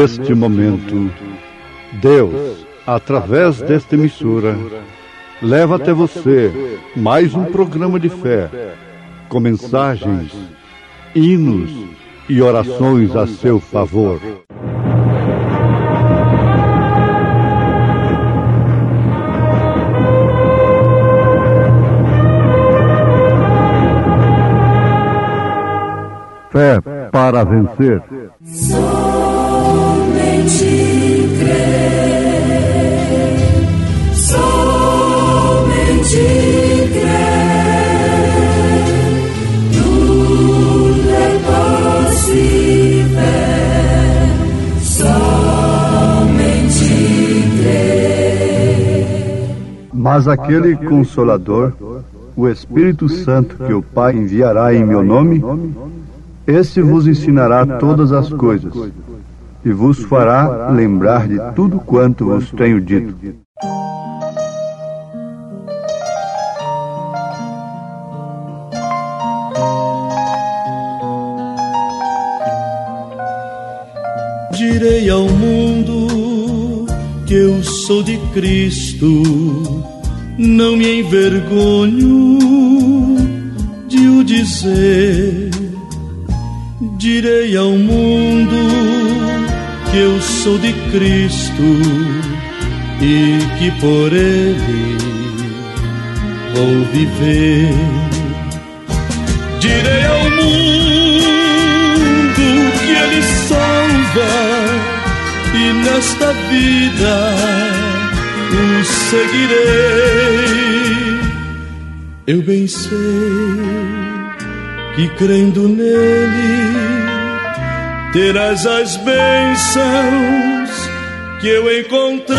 neste momento, Deus, através desta emissora, leva até você mais um programa de fé, com mensagens, hinos e orações a seu favor. Fé para vencer. Somente crer, somente crer, tudo é possível, somente crer. Mas aquele Consolador, o Espírito Santo que o Pai enviará em meu nome, esse vos ensinará todas as coisas e vos fará lembrar de tudo quanto vos tenho dito. Direi ao mundo que eu sou de Cristo, não me envergonho de o dizer. Direi ao mundo que eu sou de Cristo e que por Ele vou viver. Direi ao mundo que Ele salva e nesta vida o seguirei. Eu bem sei que crendo nele terás as bênçãos que eu encontrei.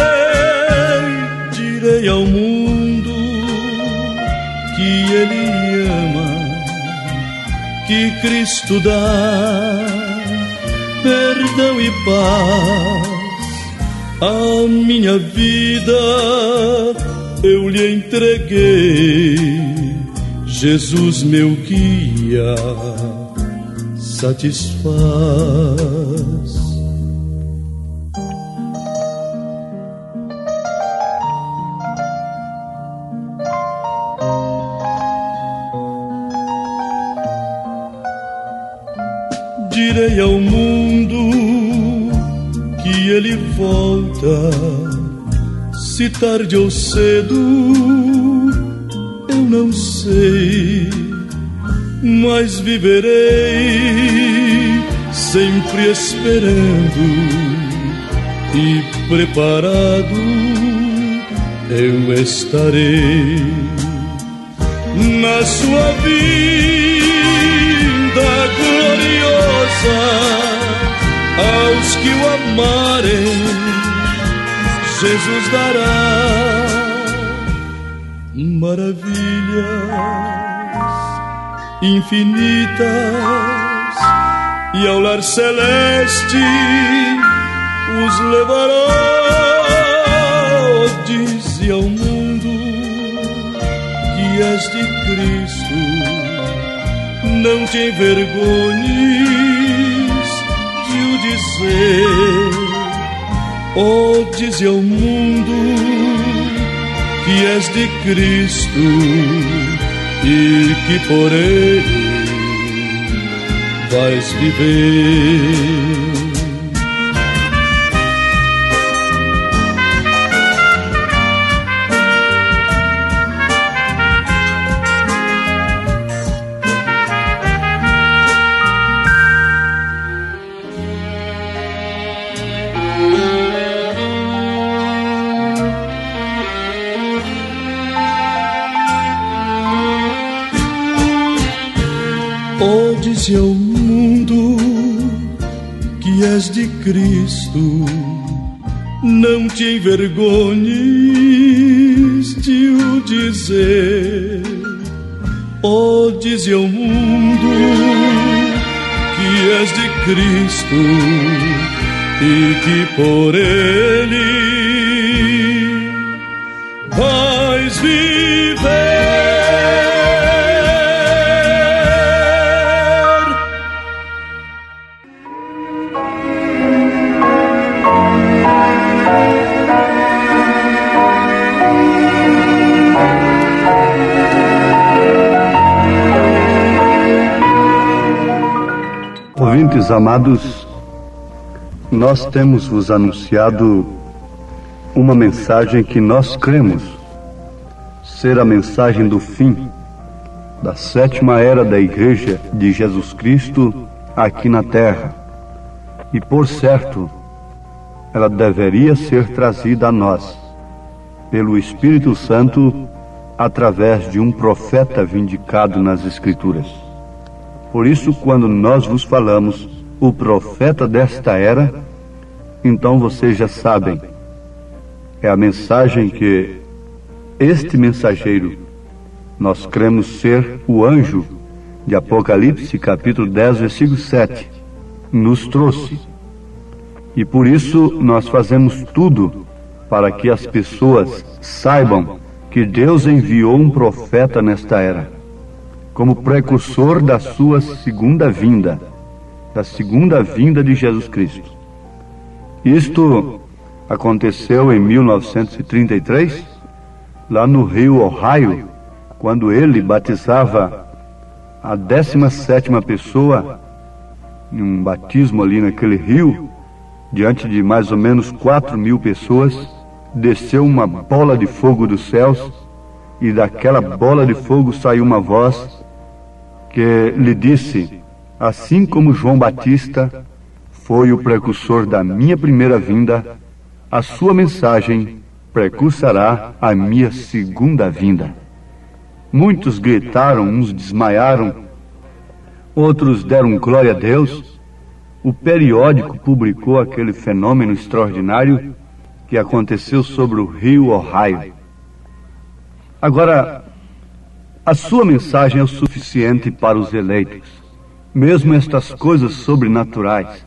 Direi ao mundo que ele ama, que Cristo dá perdão e paz. A minha vida eu lhe entreguei, Jesus meu guia satisfaz. Direi ao mundo que ele volta, se tarde ou cedo eu não sei, mas viverei sempre esperando e preparado eu estarei na sua vinda gloriosa. Aos que o amarem, Jesus dará maravilhas infinitas e ao lar celeste os levará. Dize ao mundo que és de Cristo, não te envergonhes de o dizer. Oh, dize ao mundo que és de Cristo e que por ele vais viver. Dize ao mundo que és de Cristo, não te envergonhes de o dizer. Oh, dize ao mundo que és de Cristo e que por ele vais viver. Ouvintes amados, nós temos vos anunciado uma mensagem que nós cremos ser a mensagem do fim da 7ª era da Igreja de Jesus Cristo aqui na Terra. E por certo, ela deveria ser trazida a nós pelo Espírito Santo através de um profeta vindicado nas Escrituras. Por isso, quando nós vos falamos o profeta desta era, então vocês já sabem, é a mensagem que este mensageiro, nós cremos ser o anjo de Apocalipse, capítulo 10, versículo 7, nos trouxe. E por isso nós fazemos tudo para que as pessoas saibam que Deus enviou um profeta nesta era, como precursor da sua segunda vinda, da segunda vinda de Jesus Cristo. Isto aconteceu em 1933, lá no rio Ohio, quando ele batizava a 17ª pessoa em um batismo ali naquele rio, diante de mais ou menos 4.000 pessoas, desceu uma bola de fogo dos céus, e daquela bola de fogo saiu uma voz que lhe disse: assim como João Batista foi o precursor da minha primeira vinda, a sua mensagem precursará a minha segunda vinda. Muitos gritaram, uns desmaiaram, outros deram glória a Deus. O periódico publicou aquele fenômeno extraordinário que aconteceu sobre o rio Ohio. Agora, a sua mensagem é o suficiente para os eleitos, mesmo estas coisas sobrenaturais.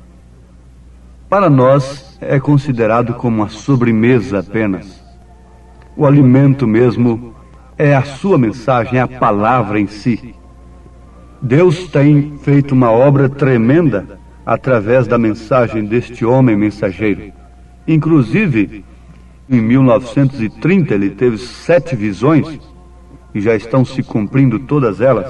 Para nós é considerado como uma sobremesa apenas. O alimento mesmo é a sua mensagem, é a palavra em si. Deus tem feito uma obra tremenda através da mensagem deste homem mensageiro. Inclusive, em 1930 ele teve 7 visões, e já estão se cumprindo todas elas.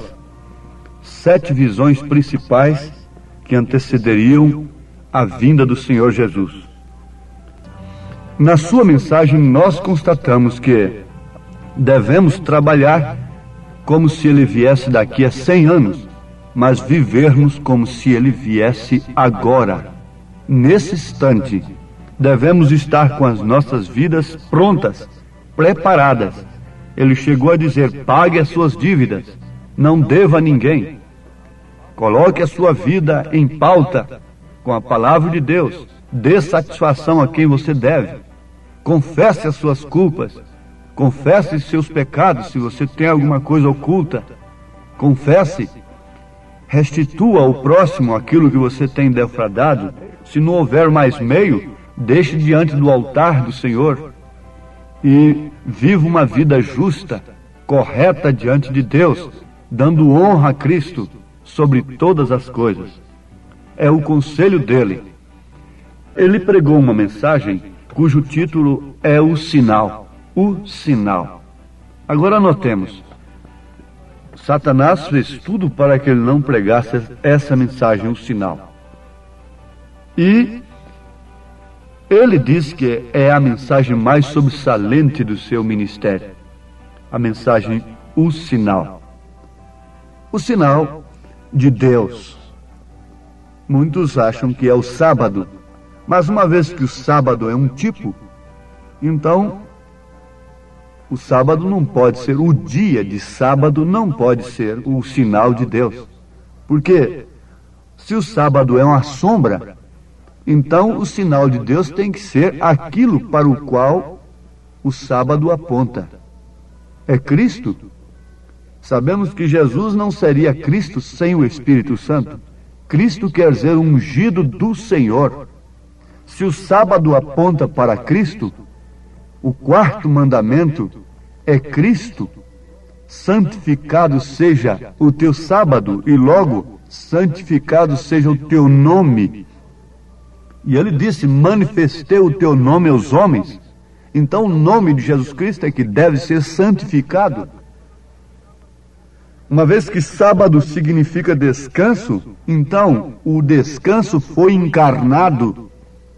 7 visões principais que antecederiam a vinda do Senhor Jesus. Na sua mensagem nós constatamos que devemos trabalhar como se ele viesse daqui a 100 anos, mas vivermos como se ele viesse agora, nesse instante. Devemos estar com as nossas vidas prontas, preparadas. Ele chegou a dizer: pague as suas dívidas, não deva a ninguém. Coloque a sua vida em pauta com a palavra de Deus. Dê satisfação a quem você deve. Confesse as suas culpas. Confesse seus pecados, se você tem alguma coisa oculta. Confesse. Restitua ao próximo aquilo que você tem defraudado. Se não houver mais meio, deixe diante do altar do Senhor e viva uma vida justa, correta diante de Deus, dando honra a Cristo sobre todas as coisas. É o conselho dele. Ele pregou uma mensagem cujo título é o sinal. O sinal. Agora notemos, Satanás fez tudo para que ele não pregasse essa mensagem, o sinal. E ele diz que é a mensagem mais sobressalente do seu ministério. A mensagem, o sinal. O sinal de Deus. Muitos acham que é o sábado, mas uma vez que o sábado é um tipo, então o sábado não pode ser, o dia de sábado não pode ser o sinal de Deus. Porque se o sábado é uma sombra, então o sinal de Deus tem que ser aquilo para o qual o sábado aponta. É Cristo. Sabemos que Jesus não seria Cristo sem o Espírito Santo. Cristo quer dizer ungido do Senhor. Se o sábado aponta para Cristo, o 4º mandamento é Cristo. Santificado seja o teu sábado, e logo santificado seja o teu nome. E ele disse: manifestei o teu nome aos homens. Então o nome de Jesus Cristo é que deve ser santificado. Uma vez que sábado significa descanso, então o descanso foi encarnado.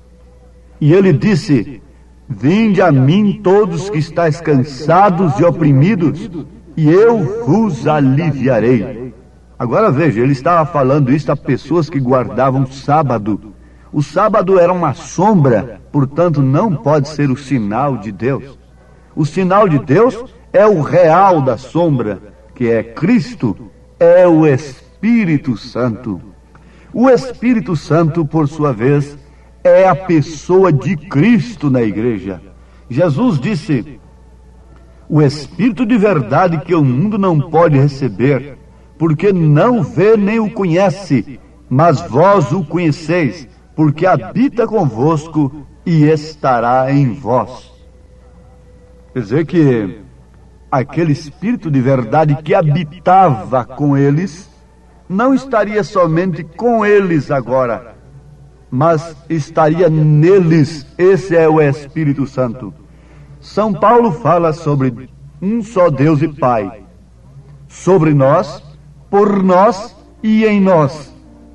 E ele disse: vinde a mim todos que estáis cansados e oprimidos, e eu vos aliviarei. Agora veja, ele estava falando isso a pessoas que guardavam sábado. O sábado era uma sombra, portanto não pode ser o sinal de Deus. O sinal de Deus é o real da sombra, que é Cristo, é o Espírito Santo. O Espírito Santo, por sua vez, é a pessoa de Cristo na igreja. Jesus disse: o Espírito de verdade que o mundo não pode receber, porque não vê nem o conhece, mas vós o conheceis, porque habita convosco e estará em vós. Quer dizer que aquele Espírito de verdade que habitava com eles, não estaria somente com eles agora, mas estaria neles. Esse é o Espírito Santo. São Paulo fala sobre um só Deus e Pai, sobre nós, por nós e em nós.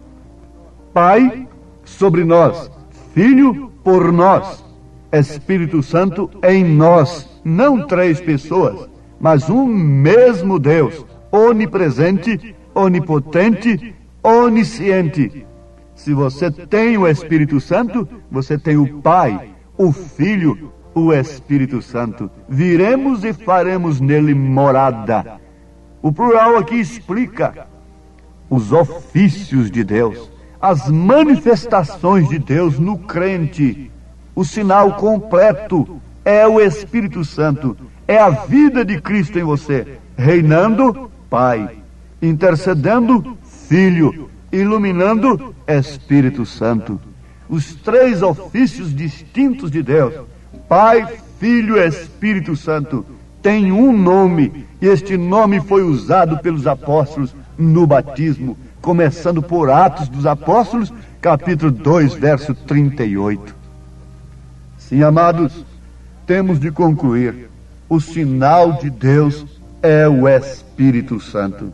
Pai sobre nós, Filho por nós, Espírito Santo em nós. Não três pessoas, mas um mesmo Deus, onipresente, onipotente, onisciente. Se você tem o Espírito Santo, você tem o Pai, o Filho, o Espírito Santo. Viremos e faremos nele morada. O plural aqui explica os ofícios de Deus, as manifestações de Deus no crente. O sinal completo é o Espírito Santo, é a vida de Cristo em você, reinando, Pai, intercedendo, Filho, iluminando, Espírito Santo. Os três ofícios distintos de Deus, Pai, Filho e Espírito Santo, têm um nome, e este nome foi usado pelos apóstolos no batismo, começando por Atos dos Apóstolos, capítulo 2, verso 38. Sim, amados, temos de concluir: o sinal de Deus é o Espírito Santo.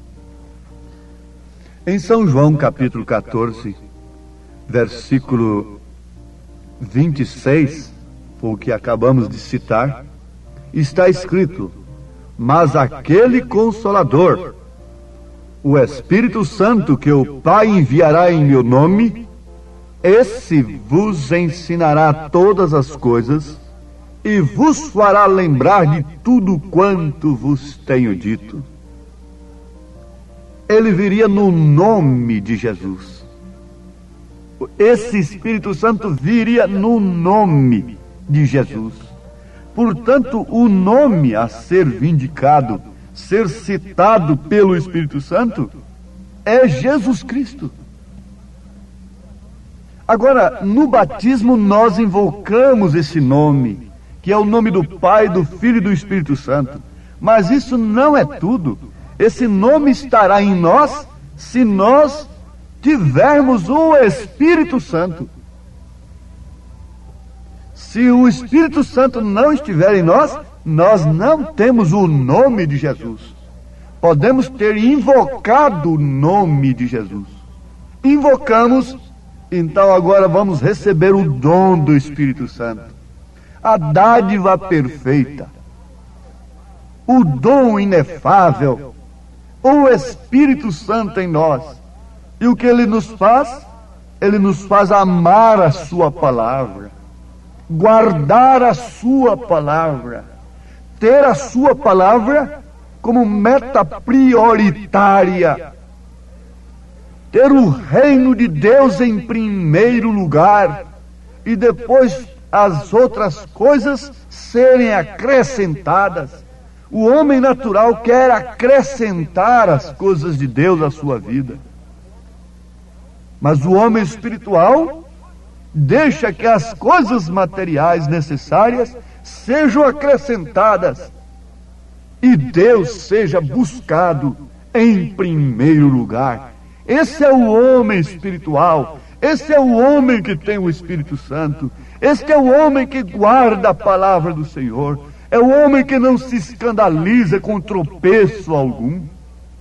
Em São João capítulo 14, versículo 26, o que acabamos de citar, está escrito: mas aquele Consolador, o Espírito Santo, que o Pai enviará em meu nome, esse vos ensinará todas as coisas e vos fará lembrar de tudo quanto vos tenho dito. Ele viria no nome de Jesus. Esse Espírito Santo viria no nome de Jesus. Portanto, o nome a ser vindicado, ser citado pelo Espírito Santo, é Jesus Cristo. Agora, no batismo nós invocamos esse nome, que é o nome do Pai, do Filho e do Espírito Santo. Mas isso não é tudo. Esse nome estará em nós se nós tivermos o Espírito Santo. Se o Espírito Santo não estiver em nós, nós não temos o nome de Jesus. Podemos ter invocado o nome de Jesus. Invocamos, então agora vamos receber o dom do Espírito Santo, a dádiva perfeita, o dom inefável, o Espírito Santo em nós. E o que ele nos faz? Ele nos faz amar a sua palavra, guardar a sua palavra, ter a sua palavra como meta prioritária, ter o reino de Deus em primeiro lugar e depois as outras coisas serem acrescentadas. O homem natural quer acrescentar as coisas de Deus à sua vida, mas o homem espiritual deixa que as coisas materiais necessárias sejam acrescentadas e Deus seja buscado em primeiro lugar. Esse é o homem espiritual, esse é o homem que tem o Espírito Santo, este é o homem que guarda a palavra do Senhor, é o homem que não se escandaliza com tropeço algum.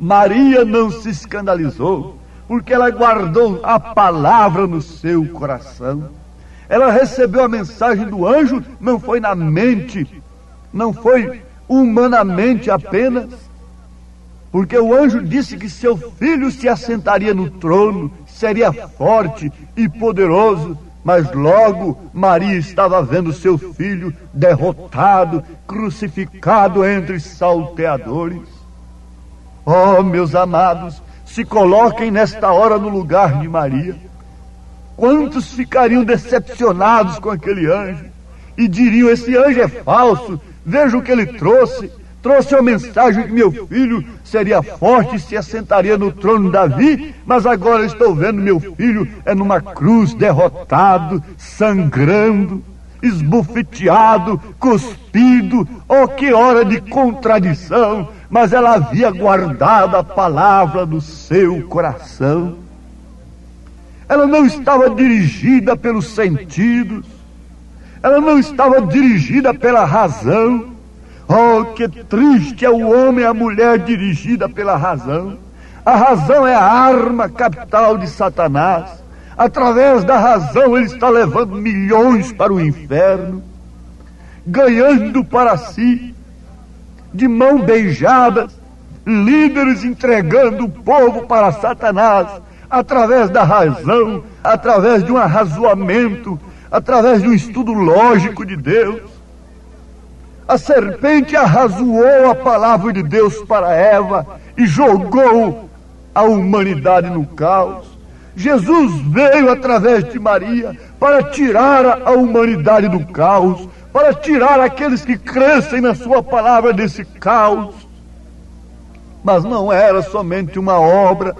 Maria não se escandalizou, porque ela guardou a palavra no seu coração. Ela recebeu a mensagem do anjo, não foi na mente, não foi humanamente apenas, porque o anjo disse que seu filho se assentaria no trono, seria forte e poderoso, mas logo Maria estava vendo seu filho derrotado, crucificado entre salteadores. Oh, meus amados, se coloquem nesta hora no lugar de Maria. Quantos ficariam decepcionados com aquele anjo e diriam: esse anjo é falso, veja o que ele trouxe a mensagem que meu filho seria forte e se assentaria no trono de Davi, mas agora estou vendo meu filho numa cruz, derrotado, sangrando, esbofeteado, cuspido. Oh, que hora de contradição! Mas ela havia guardado a palavra no seu coração. Ela não estava dirigida pelos sentidos, ela não estava dirigida pela razão. Oh, que triste é o homem e a mulher dirigida pela razão. A razão é a arma capital de Satanás. Através da razão ele está levando milhões para o inferno, ganhando para si, de mão beijada, líderes entregando o povo para Satanás, através da razão, através de um arrazoamento, através de um estudo lógico de Deus. A serpente arrazoou a palavra de Deus para Eva e jogou a humanidade no caos. Jesus veio através de Maria para tirar a humanidade do caos, para tirar aqueles que crescem na sua palavra desse caos. Mas não era somente uma obra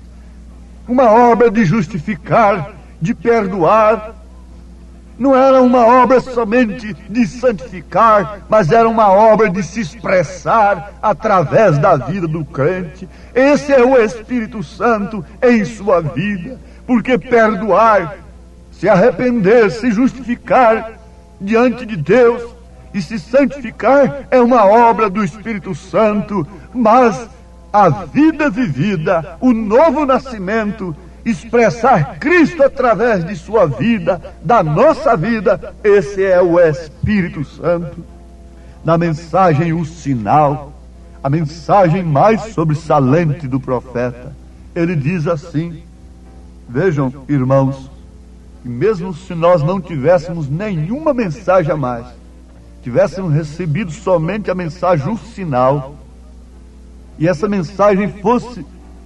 de justificar, de perdoar. Não era uma obra somente de santificar, mas era uma obra de se expressar através da vida do crente. Esse é o Espírito Santo em sua vida, porque perdoar, se arrepender, se justificar diante de Deus e se santificar é uma obra do Espírito Santo, mas a vida vivida, o novo nascimento, expressar Cristo através de sua vida, da nossa vida, esse é o Espírito Santo. Na mensagem O Sinal, a mensagem mais sobressalente do profeta, ele diz assim: vejam, irmãos, que mesmo se nós não tivéssemos nenhuma mensagem a mais, tivéssemos recebido somente a mensagem O Sinal, e essa mensagem fosse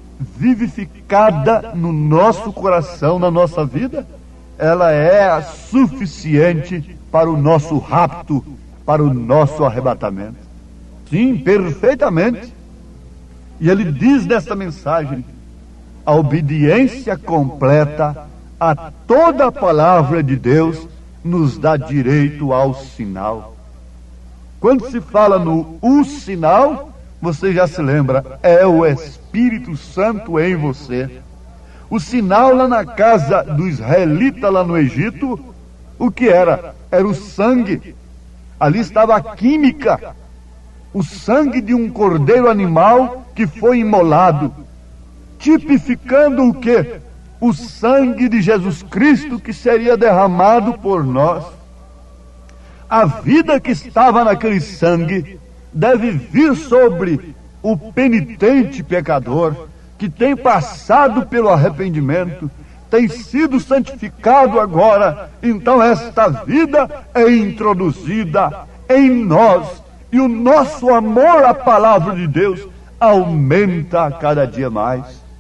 vivificada no nosso coração, na nossa vida, ela é suficiente para o nosso rapto, para o nosso arrebatamento. Sim, perfeitamente. E ele diz nessa mensagem: a obediência completa a toda a palavra de Deus nos dá direito ao sinal. Quando se fala no O Sinal, você já se lembra, é o Espírito Santo em você. O sinal lá na casa do israelita, lá no Egito, o que era? Era o sangue. Ali estava a química, o sangue de um cordeiro animal que foi imolado, tipificando o quê? O sangue de Jesus Cristo que seria derramado por nós. A vida que estava naquele sangue deve vir sobre o penitente pecador que tem passado pelo arrependimento, tem sido santificado agora. Então esta vida é introduzida em nós e o nosso amor à palavra de Deus aumenta a cada dia mais.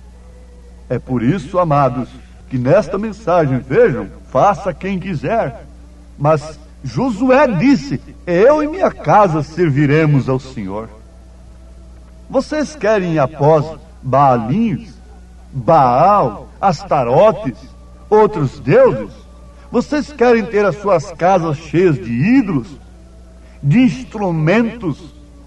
É por isso, amados, que nesta mensagem, vejam, faça quem quiser, mas Josué disse: eu e minha casa serviremos ao Senhor. Vocês querem ir após Baalinhos, Baal, Astarotes, outros deuses? Vocês querem ter as suas casas cheias de ídolos, de instrumentos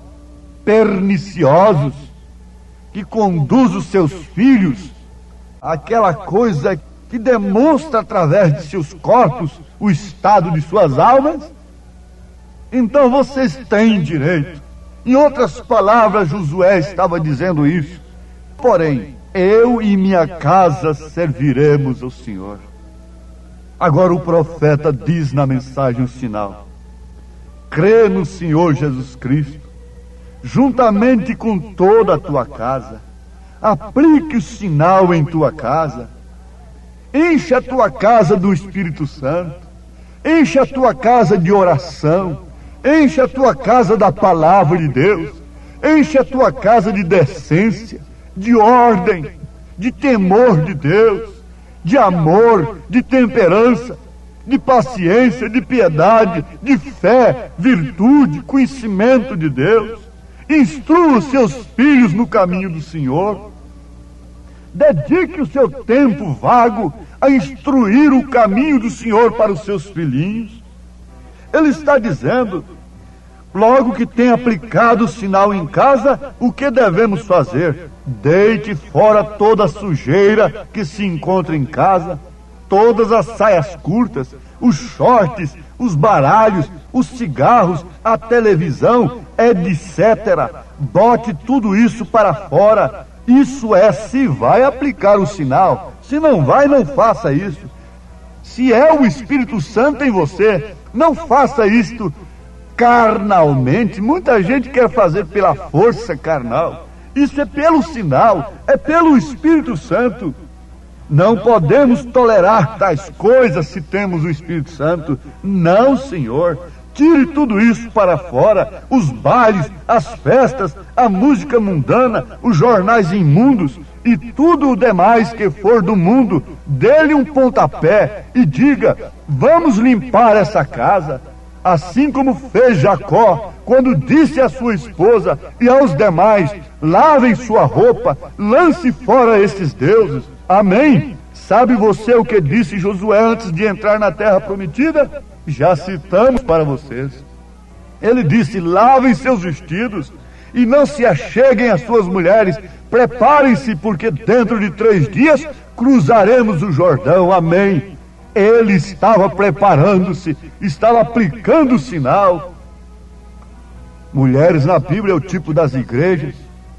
perniciosos, que conduzem os seus filhos àquela coisa que demonstra através de seus corpos o estado de suas almas? Então vocês têm direito. Em outras palavras, Josué estava dizendo isso: porém, eu e minha casa serviremos ao Senhor. Agora o profeta diz na mensagem o sinal: crê no Senhor Jesus Cristo, juntamente com toda a tua casa. Aplique o sinal em tua casa. Enche a tua casa do Espírito Santo. Enche a tua casa de oração. Enche a tua casa da palavra de Deus. Enche a tua casa de decência, de ordem, de temor de Deus, de amor, de temperança, de paciência, de piedade, de fé, virtude, conhecimento de Deus. Instrua os seus filhos no caminho do Senhor. Dedique o seu tempo vago a instruir o caminho do Senhor para os seus filhinhos. Ele está dizendo, logo que tem aplicado o sinal em casa, o que devemos fazer? Deite fora toda a sujeira que se encontra em casa, todas as saias curtas, os shorts, os baralhos, os cigarros, a televisão, etc. Bote tudo isso para fora. Isso é, se vai aplicar o sinal. Se não vai, não faça isso. Se é o Espírito Santo em você, não faça isto carnalmente. Muita gente quer fazer pela força carnal. Isso é pelo sinal, é pelo Espírito Santo. Não podemos tolerar tais coisas se temos o Espírito Santo. Não, Senhor. Tire tudo isso para fora. Os bailes, as festas, a música mundana, os jornais imundos e tudo o demais que for do mundo. Dê-lhe um pontapé e diga: vamos limpar essa casa. Assim como fez Jacó, quando disse à sua esposa e aos demais: lavem sua roupa, lance fora esses deuses. Amém? Sabe você o que disse Josué antes de entrar na terra prometida? Já citamos para vocês. Ele disse: lavem seus vestidos e não se acheguem às suas mulheres. Preparem-se, porque dentro de 3 dias cruzaremos o Jordão. Amém? Ele estava preparando-se, estava aplicando o sinal. Mulheres na Bíblia é o tipo das igrejas.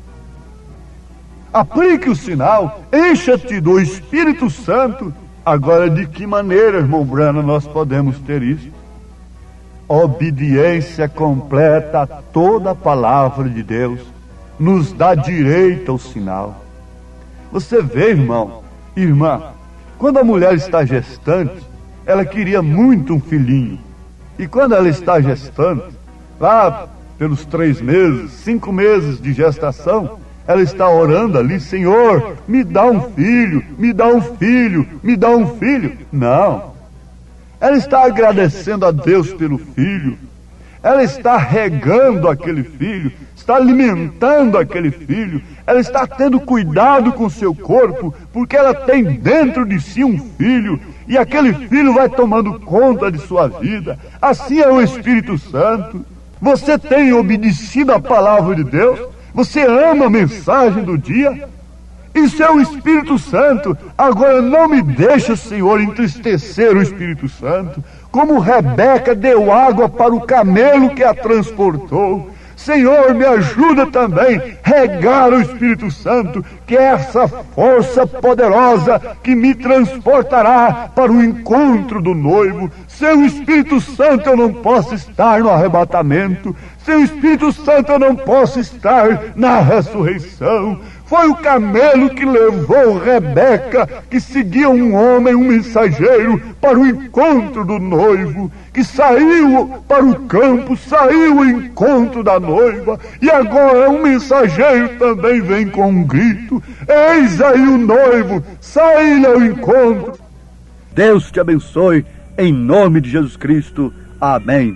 Aplique o sinal, encha-te do Espírito Santo. Agora, de que maneira, irmão Brana, nós podemos ter isso? Obediência completa a toda a palavra de Deus nos dá direito ao sinal. Você vê, irmão, irmã, quando a mulher está gestante, ela queria muito um filhinho. E quando ela está gestante, lá pelos 3 meses, 5 meses de gestação, ela está orando ali: Senhor, me dá um filho, me dá um filho, me dá um filho. Não. Ela está agradecendo a Deus pelo filho. Ela está regando aquele filho, está alimentando aquele filho. Ela está tendo cuidado com seu corpo, porque ela tem dentro de si um filho. E aquele filho vai tomando conta de sua vida. Assim é o Espírito Santo. Você tem obedecido à palavra de Deus? Você ama a mensagem do dia? Isso é o Espírito Santo. Agora não me deixa, Senhor, entristecer o Espírito Santo, como Rebeca deu água para o camelo que a transportou. Senhor, me ajuda também a regar o Espírito Santo, que é essa força poderosa que me transportará para o encontro do noivo. Sem o Espírito Santo eu não posso estar no arrebatamento. Sem o Espírito Santo eu não posso estar na ressurreição. Foi o camelo que levou Rebeca, que seguia um homem, um mensageiro, para o encontro do noivo, que saiu para o campo, saiu ao encontro da noiva, e agora um mensageiro também vem com um grito: eis aí o noivo, sai-lhe ao encontro. Deus te abençoe, em nome de Jesus Cristo. Amém.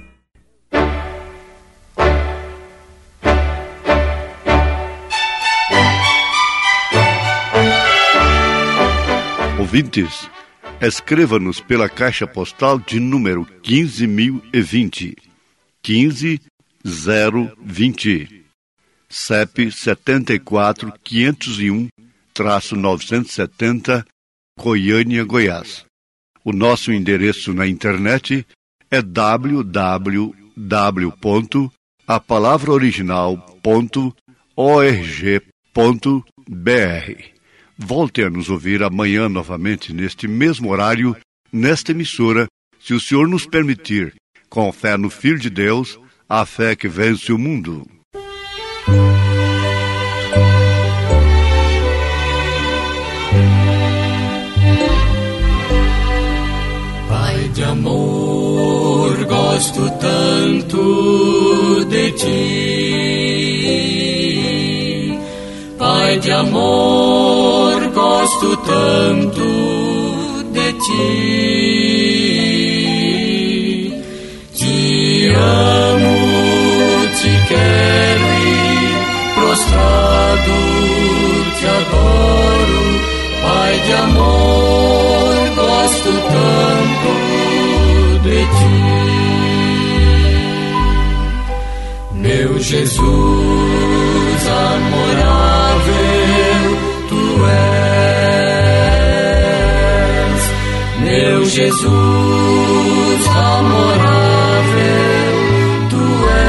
Ouvintes, escreva-nos pela caixa postal de número 15.020, 15020, CEP 74.501-970, Goiânia, Goiás. O nosso endereço na internet é www.apalavraoriginal.org.br. Volte a nos ouvir amanhã novamente, neste mesmo horário, nesta emissora, se o Senhor nos permitir, com fé no Filho de Deus, a fé que vence o mundo. Pai de amor, gosto tanto de ti. Pai de amor, gosto tanto de ti. Te amo, te quero e prostrado te adoro. Pai de amor, gosto tanto de ti. Meu Jesus amorável, tu és. Meu Jesus amorável, tu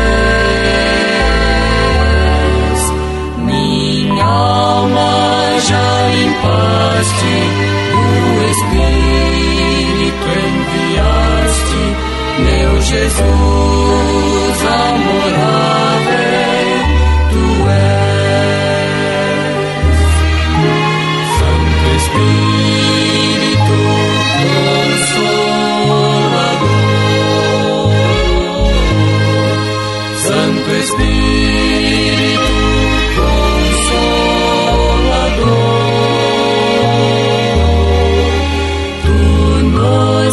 és. Minha alma já limpaste, o Espírito enviaste. Meu Jesus amorável, tu és. Santo Espírito Consolador, Santo Espírito Consolador, tu nos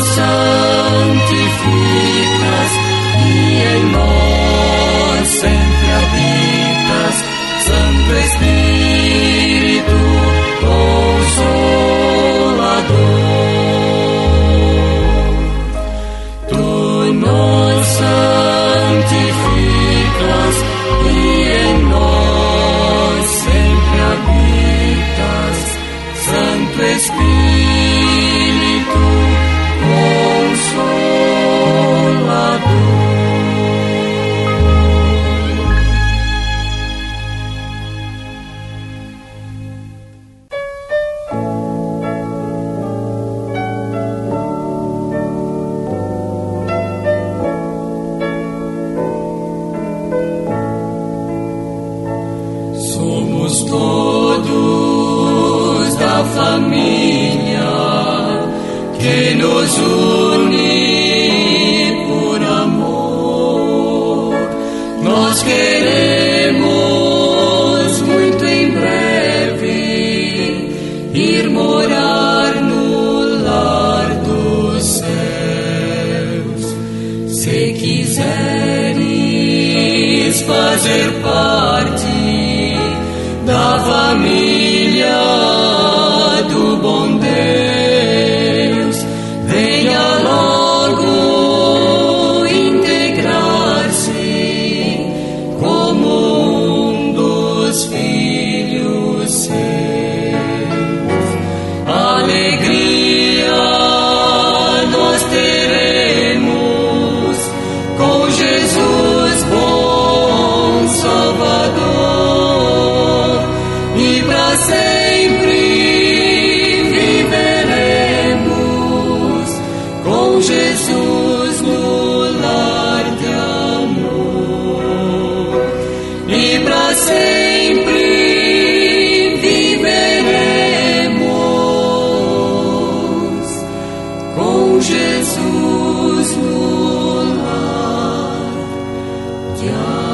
santificas e em nós sempre habitas. Santo Espírito Consolador, tu nos santificas e em nós sempre habitas. Santo Espírito Consolador. Somos todos da família que nos une por amor. Nós queremos muito em breve ir morar no lar dos céus. Se quiseres fazer parte da família do bom Deus, venha logo integrar-se como um dos filhos seus. Alegria nós teremos com Jesus, bom Salvador, e para sempre viveremos com Jesus no lar de amor, e para sempre viveremos com Jesus no lar de amor.